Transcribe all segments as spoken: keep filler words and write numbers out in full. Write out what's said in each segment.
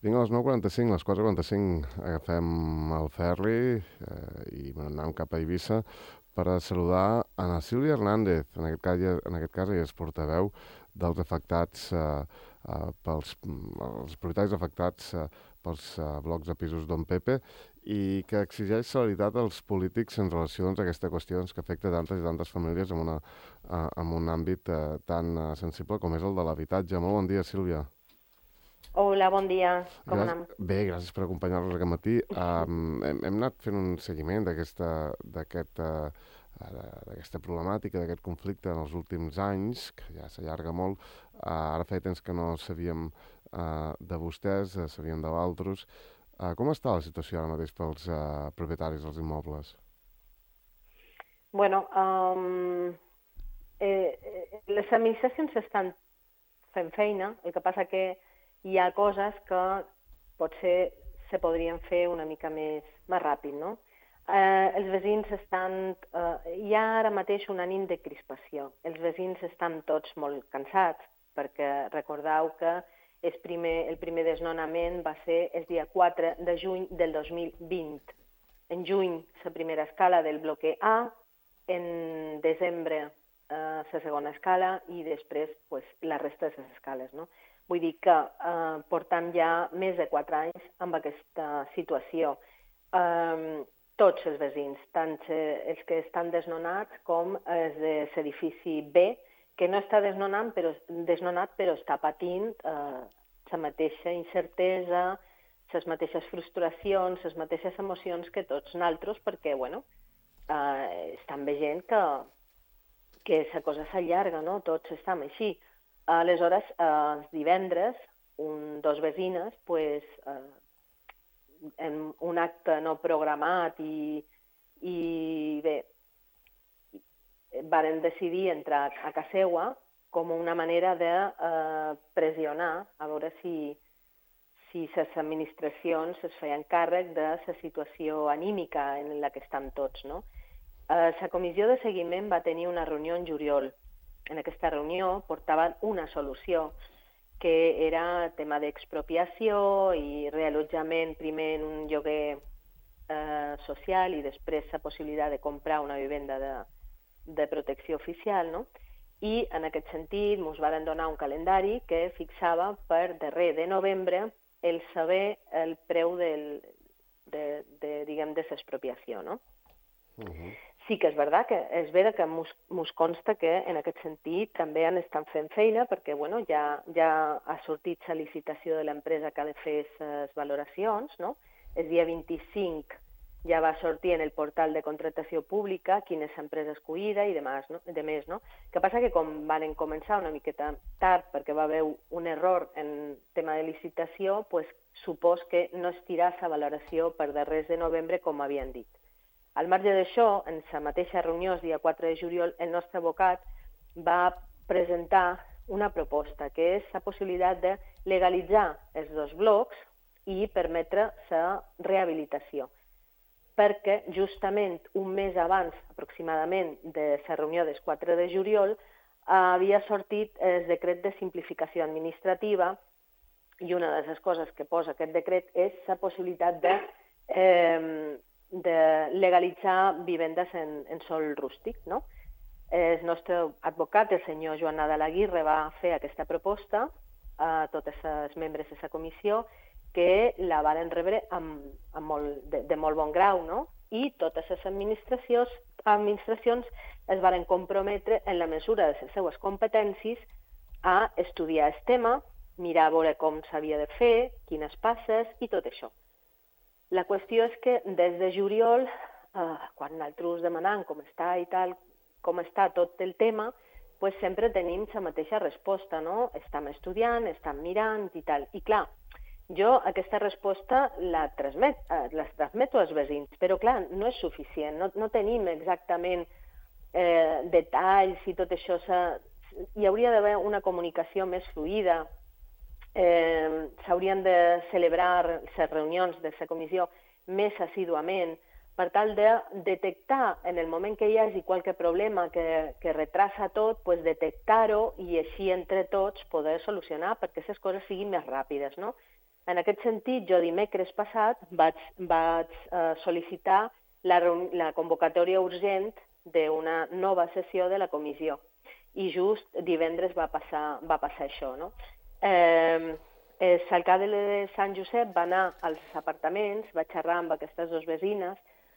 Vinga, a les nou quaranta-cinc, a les quatre quaranta-cinc agafem el ferri eh, i bueno, anem cap a Eivissa per a saludar a la Sílvia Hernández. En aquest cas, ja- en aquest cas ella és portaveu dels afectats, eh, eh, pels els propietaris afectats eh, pels eh, blocs de pisos Don Pepe i que exigeix celeritat als polítics en relació doncs, a aquesta qüestió doncs, que afecta tantes i tantes famílies en, una, eh, en un àmbit eh, tan eh, sensible com és el de l'habitatge. Molt bon dia, Sílvia. Hola, bon dia. Com Gràcies, anem? bé, gràcies per acompanyar-nos aquest matí. Um, hem, hem anat fent un seguiment d'aquesta d'aquest, uh, d'aquesta problemàtica, d'aquest conflicte en els últims anys, que ja s'allarga molt. Uh, ara feia temps que no sabíem uh, de vostès, uh, sabíem de d'altres. Uh, com està la situació ara mateix pels uh, propietaris dels immobles? Bueno, um, eh, eh, les administracions estan fent feina, el que passa que hi ha coses que potser se podrien fer una mica més, més ràpid, no? Eh, els veïns estan... Eh, hi ha ara mateix un ànim de crispació. Els veïns estan tots molt cansats, perquè recordeu que el primer, el primer desnonament va ser el dia quatre de juny del dos mil vint. En juny, la primera escala del bloque A, en desembre, eh, la segona escala, i després pues, la resta de les escales, no? Vull dir que eh, portam ja més de quatre anys amb aquesta situació. Eh, tots els veïns, tant els que estan desnonats com els de l'edifici B, que no està desnonant, però, desnonat, però està patint eh, la mateixa incertesa, les mateixes frustracions, les mateixes emocions que tots nosaltres, perquè, bueno, eh, estan veient que, que la cosa s'allarga, no? Tots estem així. Aleshores, eh, divendres, un, dos veïnes, pues, eh, en un acte no programat i, i bé, varen decidir entrar a casa seva com una manera de eh, pressionar a veure si, si les administracions es feien càrrec de la situació anímica en la que estan tots, no? Eh, la comissió de seguiment va tenir una reunió en juliol. En aquesta reunió portaven una solució, que era tema d'expropiació i reallotjament primer en un lloguer eh, social i després la possibilitat de comprar una vivenda de, de protecció oficial, no? I en aquest sentit ens van donar un calendari que fixava per darrer de novembre el saber el preu del, de, de, diguem, de l'expropiació, no? Uh -huh. Sí que és veritat que és vera que ens consta que en aquest sentit també han estat fent feina perquè bueno, ja, ja ha sortit la licitació de l'empresa que ha de fer les valoracions, no? El dia vint-i-cinc ja va sortir en el portal de contractació pública quina és l'empresa escollida i demés, no? de més, no? El que passa que com van començar una miqueta tard perquè va haver un error en tema de licitació, pues, supos que no es tirà la valoració per darrers de novembre com havien dit. Al marge d'això, en la mateixa reunió, el dia quatre de juliol, el nostre advocat va presentar una proposta, que és la possibilitat de legalitzar els dos blocs i permetre la rehabilitació. Perquè justament un mes abans, aproximadament, de la reunió del quatre de juliol, havia sortit el decret de simplificació administrativa i una de les coses que posa aquest decret és la possibilitat de... Eh, de legalitzar vivendes en, en sol rústic, no? El nostre advocat, el senyor Joan Nadal Aguirre, va fer aquesta proposta a tots els membres de la comissió que la van rebre amb, amb molt, de, de molt bon grau, no? I totes les administracions, administracions es van comprometre en la mesura de les seues competències a estudiar el tema, mirar a veure com s'havia de fer, quines passes i tot això. La qüestió és que des de juliol, eh, quan nosaltres demanant com està i tal, com està tot el tema, pues sempre tenim la mateixa resposta, no? Estem estudiant, estem mirant i tal. I clar, jo aquesta resposta la transmet, eh, la transmeto als veïns, però clar, no és suficient, no, no tenim exactament eh, detalls i tot això. Hi hauria d'haver una comunicació més fluida. Eh, s'haurien de celebrar les reunions de la comissió més assíduament per tal de detectar en el moment que hi hagi qualque problema que, que retrasa tot, pues detectar-ho i així entre tots poder solucionar perquè les coses siguin més ràpides, no? En aquest sentit, jo dimecres passat vaig, vaig eh, sol·licitar la, la convocatòria urgent d'una nova sessió de la comissió. I just divendres va passar, va passar això, no? Eh, L'alcalde de Sant Josep va anar als apartaments, va xerrar amb aquestes dues veïnes,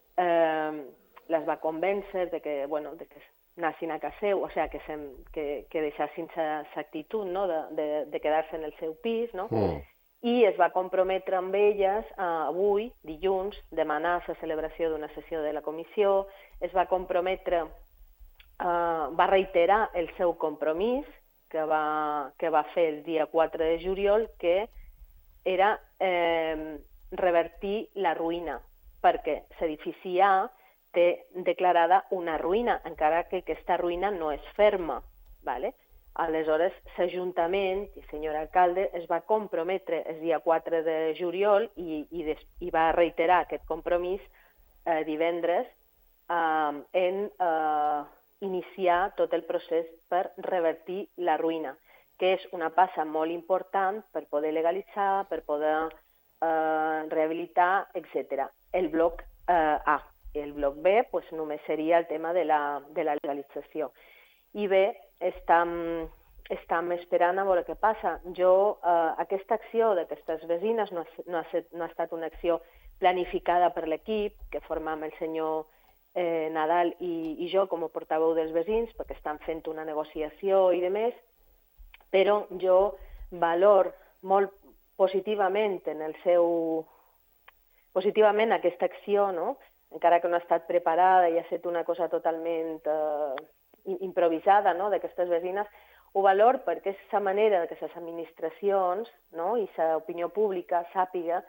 eh, les va convèncer de que, bueno, de que anessin a casa seu, o sigui, que, sem, que, que deixassin l'actitud, no?, de, de, de quedar-se en el seu pis, no? Mm. I es va comprometre amb elles eh, avui, dilluns, demanar la celebració d'una sessió de la comissió, es va comprometre, eh, va reiterar el seu compromís, que va, que va fer el dia quatre de juliol, que era eh, revertir la ruïna, perquè l'edifici A té declarada una ruïna, encara que aquesta ruïna no és ferma. ¿vale? Aleshores, l'Ajuntament i el senyor alcalde es va comprometre el dia quatre de juliol i, i, des, i va reiterar aquest compromís eh, divendres eh, en eh, iniciar tot el procés per revertir la ruïna, que és una passa molt important per poder legalitzar, per poder eh, rehabilitar, etcètera. El bloc eh, A. El bloc B pues, només seria el tema de la, de la legalització. I bé, estem, estem esperant a veure què passa. Jo, eh, aquesta acció d'aquestes veïnes no ha, no, ha, no ha estat una acció planificada per l'equip, que formam el senyor eh, Nadal i, i jo com a portaveu dels veïns, perquè estan fent una negociació i demés, però jo valor molt positivament en el seu... positivament aquesta acció, no? Encara que no ha estat preparada i ha estat una cosa totalment eh, improvisada, no?, d'aquestes veïnes, ho valor perquè és la manera que les administracions, no?, i l'opinió pública sàpiga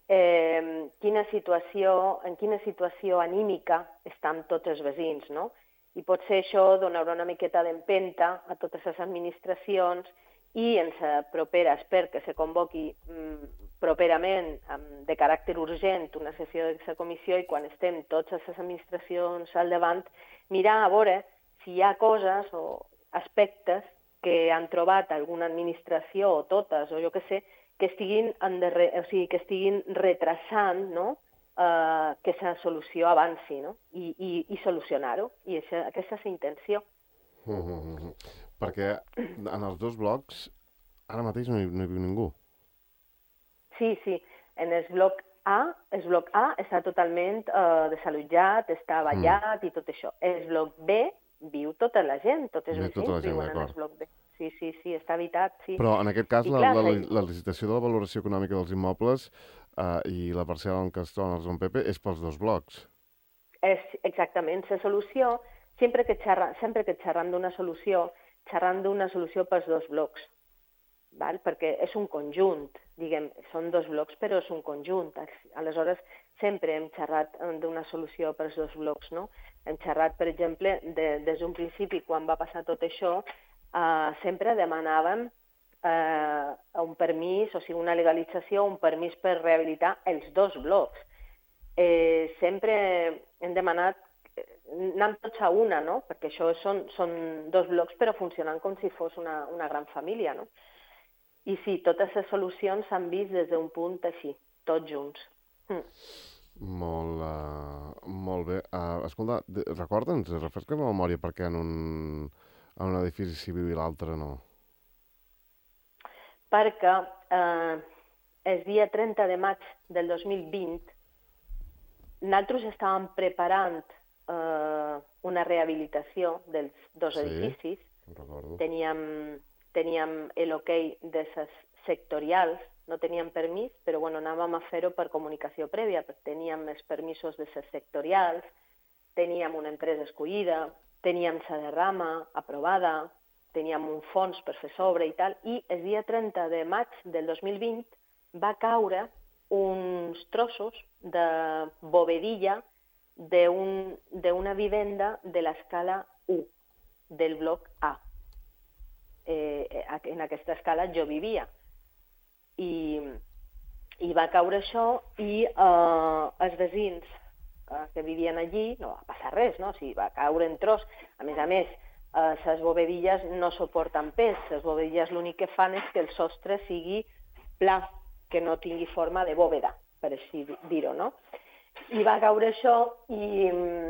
eh, quina situació, en quina situació anímica estan tots els veïns, no? I potser això donarà una miqueta d'empenta a totes les administracions i en la propera, espero que se convoqui mm, properament, de caràcter urgent, una sessió de la comissió i quan estem totes les administracions al davant, mirar a veure si hi ha coses o aspectes que han trobat alguna administració o totes, o jo què sé, que estiguin, endarrer... o sigui, que estiguin retrasant, no?, eh, que la solució avanci, no?, i, i, i solucionar-ho. I això, aquesta és la intenció. Mm -hmm. Perquè en els dos blocs ara mateix no hi, no hi viu ningú. Sí, sí. En el bloc A, el bloc A està totalment eh, desallotjat, està ballat mm. i tot això. El bloc B viu tota la gent, tots els veïns tota viuen en el bloc B. Sí, sí, sí, està habitat, sí. Però en aquest cas I, la, clar, la, la, la licitació de la valoració econòmica dels immobles eh, i la parcel·la en què es troben els Don Pepe és pels dos blocs. És exactament. La solució, sempre que, xerra, sempre que xerram d'una solució, xerram d'una solució pels dos blocs. Val? Perquè és un conjunt, diguem, són dos blocs, però és un conjunt. Aleshores, sempre hem xerrat d'una solució per als dos blocs, no? Hem xerrat, per exemple, de, des d'un principi, quan va passar tot això, eh, sempre demanàvem eh, un permís, o sigui, una legalització, un permís per rehabilitar els dos blocs. Eh, sempre hem demanat, anem tots a una, no? Perquè això són, són dos blocs, però funcionant com si fos una, una gran família, no? I sí, totes les solucions s'han vist des d'un punt així, tots junts. Mm. Molt, uh, molt bé. Uh, escolta, recorda'ns, refresca la memòria perquè en un, en un edifici civil i l'altre no. Perquè eh, el dia trenta de maig del dos mil vint nosaltres estàvem preparant eh, una rehabilitació dels dos sí, edificis. Teníem... teníem l'ok de les sectorials, no teníem permís, però bueno, anàvem a fer-ho per comunicació prèvia, perquè teníem els permisos de les sectorials, teníem una empresa escollida, teníem la derrama aprovada, teníem un fons per fer sobre i tal, i el dia trenta de maig del dos mil vint va caure uns trossos de bovedilla d'una vivenda de l'escala u, del bloc A. Eh, en aquesta escala jo vivia i, i va caure això i eh, els veïns eh, que vivien allí no va passar res, no? O sigui, va caure en tros. A més a més, eh, les bovedilles no suporten pes, les bovedilles l'únic que fan és que el sostre sigui pla, que no tingui forma de bòveda, per així dir-ho, no? I va caure això i,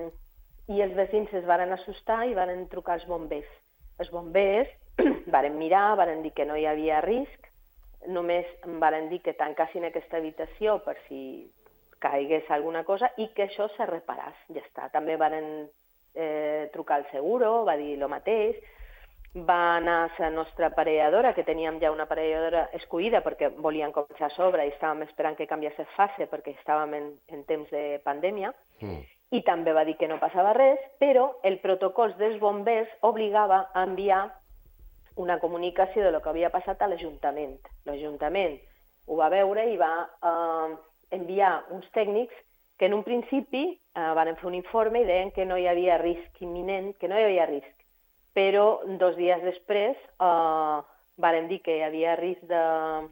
i els veïns es varen assustar i varen trucar als bombers. Els bombers varen mirar, varen dir que no hi havia risc, només varen dir que tancassin aquesta habitació per si caigués alguna cosa i que això se reparàs, ja està. També varen eh, trucar al seguro, va dir el mateix, va anar la nostra aparelladora, que teníem ja una aparelladora escollida perquè volien començar a sobre i estàvem esperant que canviés de fase perquè estàvem en, en temps de pandèmia, mm. i també va dir que no passava res, però el protocol dels bombers obligava a enviar una comunicació de lo que havia passat a l'Ajuntament. L'Ajuntament ho va veure i va eh, enviar uns tècnics que en un principi eh, van fer un informe i deien que no hi havia risc imminent, que no hi havia risc, però dos dies després eh, varen dir que hi havia risc de,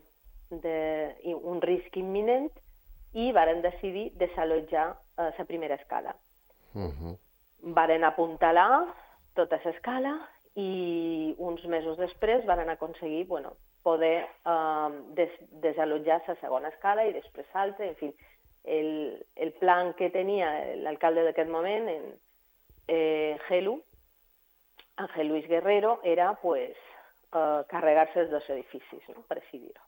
de, un risc imminent i varen decidir desallotjar la eh, primera escala. Uh-huh. Varen apuntalar tota l'escala i uns mesos després varen aconseguir bueno, poder eh, des, desallotjar la segona escala i després l'altra. En fi, el, el plan que tenia l'alcalde d'aquest moment, en eh, Gelu, Ángel Luis Guerrero, era pues, eh, carregar-se els dos edificis, no? Per així dir-ho.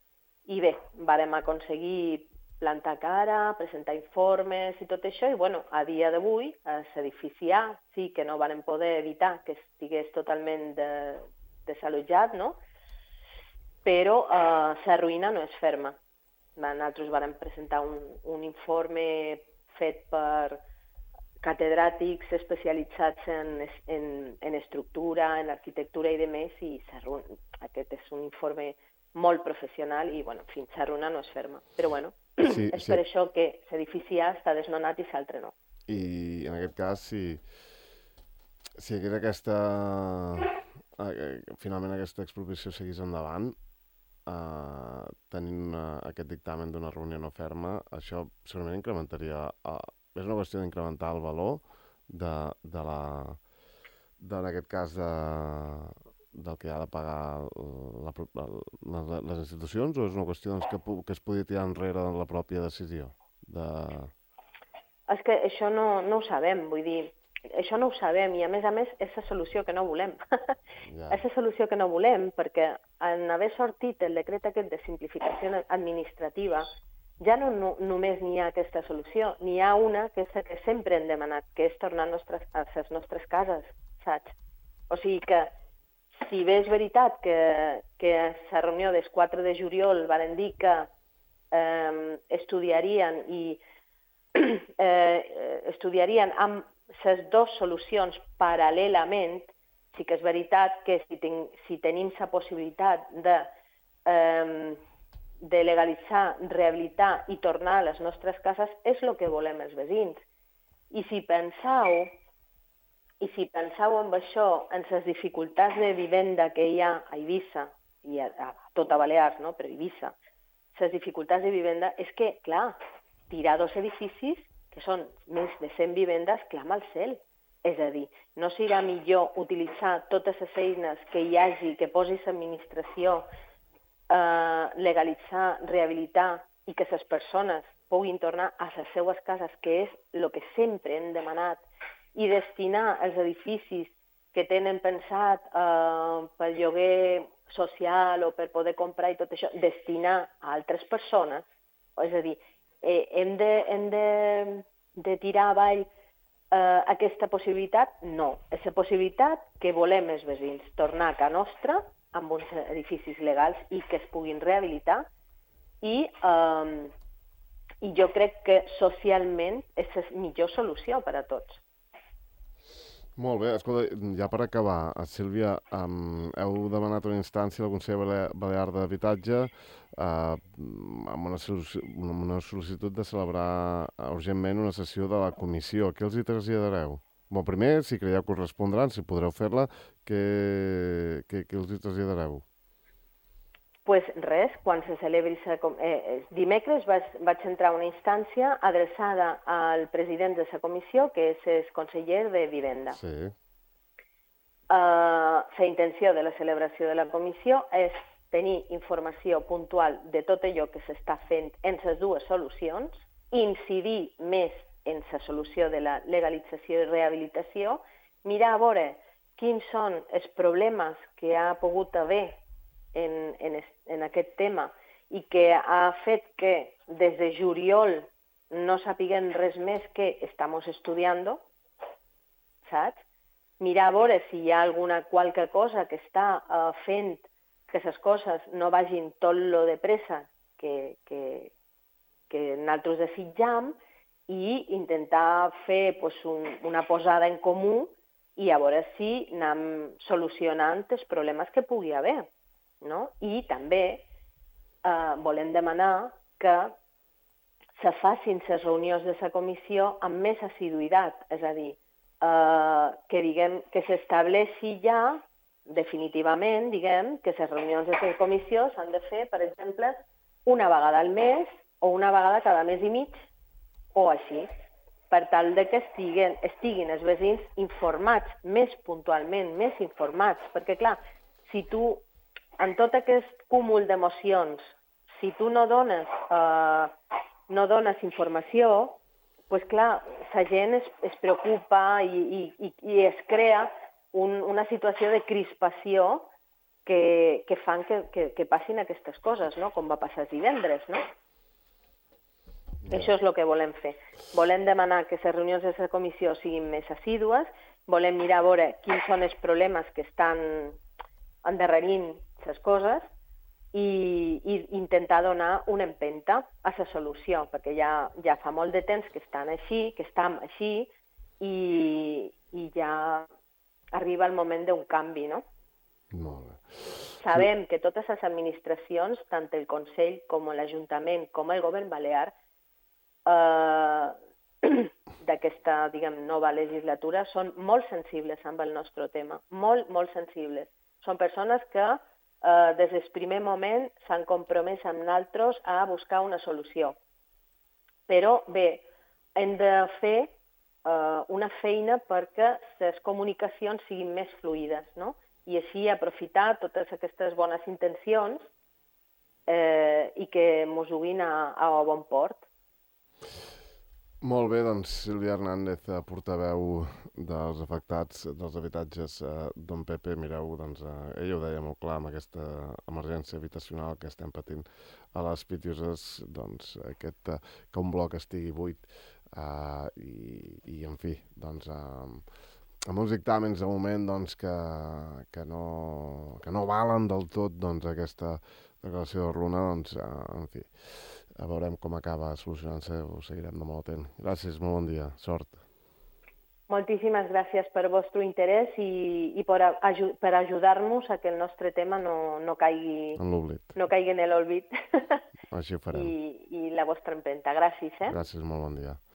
I bé, vàrem aconseguir plantar cara, presentar informes i tot això, i bueno, a dia d'avui, l'edifici A sí que no vàrem poder evitar que estigués totalment de, desallotjat, no? Però eh, la ruïna no és ferma. Nosaltres vàrem presentar un, un informe fet per catedràtics especialitzats en, en, en estructura, en arquitectura i demés, i aquest és un informe molt professional i, bueno, en fi, la runa no és ferma. Però, bueno, sí, és sí. Per això que l'edifici A està desnonat i l'altre no. I, en aquest cas, si, si hagués aquesta... Eh, finalment aquesta expropiació seguís endavant, eh, tenint una, aquest dictamen d'una reunió no ferma, això segurament incrementaria... Eh, és una qüestió d'incrementar el valor de, de la... de, en aquest cas, de, del que ha de pagar la, la, les institucions, o és una qüestió doncs, que, que es podria tirar enrere en la pròpia decisió? De... És que això no, no ho sabem, vull dir, això no ho sabem i a més a més és la solució que no volem. Ja. És la solució que no volem perquè en haver sortit el decret aquest de simplificació administrativa ja no, no només n'hi ha aquesta solució, n'hi ha una que és la que sempre hem demanat, que és tornar a, nostres, a les nostres cases, saps? O sigui que si bé és veritat que, que a la reunió del quatre de juliol van dir que eh, estudiarien i eh, estudiarien amb les dues solucions paral·lelament, sí que és veritat que si, ten, si tenim la possibilitat de, eh, de legalitzar, rehabilitar i tornar a les nostres cases, és el que volem els veïns. I si penseu, i si penseu en això, en les dificultats de vivenda que hi ha a Eivissa, i a, a tot a Balears, no? Però a Eivissa, les dificultats de vivenda és que, clar, tirar dos edificis, que són més de cent vivendes, clama al cel. És a dir, no serà millor utilitzar totes les eines que hi hagi, que posi l'administració, eh, legalitzar, rehabilitar i que les persones puguin tornar a les seues cases, que és el que sempre hem demanat, i destinar els edificis que tenen pensat eh, per lloguer social o per poder comprar i tot això, destinar a altres persones. És a dir, eh, hem de, hem de, de tirar avall eh, aquesta possibilitat? No. És la possibilitat que volem els veïns, tornar a casa nostra amb uns edificis legals i que es puguin rehabilitar i, eh, i jo crec que socialment és la millor solució per a tots. Molt bé, escolta, ja per acabar, Sílvia, um, heu demanat una instància al Consell Balear d'Habitatge uh, amb una, una sol·licitud de celebrar urgentment una sessió de la comissió. Què els hi traslladareu? Bon, primer, si creieu que us respondran, si podreu fer-la, què, què, què els hi traslladareu? Pues res, quan se celebri... Eh, dimecres vaig, vaig entrar a una instància adreçada al president de la comissió, que és el conseller de Vivenda. Sí. Uh, la intenció de la celebració de la comissió és tenir informació puntual de tot allò que s'està fent en les dues solucions, incidir més en la solució de la legalització i rehabilitació, mirar a veure quins són els problemes que ha pogut haver en, en, en aquest tema i que ha fet que des de juliol no sapiguem res més que estamos estudiando, saps? Mirar a veure si hi ha alguna qualque cosa que està uh, fent que les coses no vagin tot lo de pressa que, que, que nosaltres desitjam i intentar fer pues, un, una posada en comú i a veure si anem solucionant els problemes que pugui haver. No? I també eh, volem demanar que se facin les reunions de la comissió amb més assiduïtat, és a dir, eh, que, diguem, que s'estableixi ja definitivament, diguem, que les reunions de la comissió s'han de fer, per exemple, una vegada al mes o una vegada cada mes i mig, o així, per tal de que estiguin, estiguin els veïns informats més puntualment, més informats, perquè, clar, si tu, en tot aquest cúmul d'emocions, si tu no dones, eh, no dones informació, pues, clar, la gent es, es preocupa i, i, i es crea un, una situació de crispació que, que fan que, que, que passin aquestes coses, no? Com va passar divendres, no? Yeah. Això és el que volem fer. Volem demanar que les reunions de la comissió siguin més assídues, volem mirar a veure quins són els problemes que estan endarrerint les coses i, i intentar donar una empenta a la solució, perquè ja, ja fa molt de temps que estan així, que estem així i, i ja arriba el moment d'un canvi, no? Molt bé. Sabem que totes les administracions, tant el Consell com l'Ajuntament com el Govern Balear, eh, d'aquesta, diguem, nova legislatura, són molt sensibles amb el nostre tema, molt, molt sensibles. Són persones que eh, des del primer moment s'han compromès amb nosaltres a buscar una solució. Però bé, hem de fer eh, una feina perquè les comunicacions siguin més fluïdes, no? I així aprofitar totes aquestes bones intencions eh, i que ens duguin a, a bon port. Molt bé, doncs Sílvia Hernández, portaveu dels afectats dels habitatges eh, d'On Pepe. Mireu, doncs, eh, ella ho deia molt clar amb aquesta emergència habitacional que estem patint a les Pitiuses, doncs aquest, eh, que un bloc estigui buit eh, i, i, en fi, doncs, eh, amb uns dictàmens de moment doncs, que, que, no, que no valen del tot doncs, aquesta declaració de runa, doncs, eh, en fi, a veurem com acaba solucionant-se, ho seguirem de molt atent. Gràcies, molt bon dia, sort. Moltíssimes gràcies per el vostre interès i, i per, aju per ajudar-nos a que el nostre tema no, no caigui en l'oblit. No caigui en l'olvid. Així ho farem. I, I la vostra empenta. Gràcies, eh? Gràcies, molt bon dia.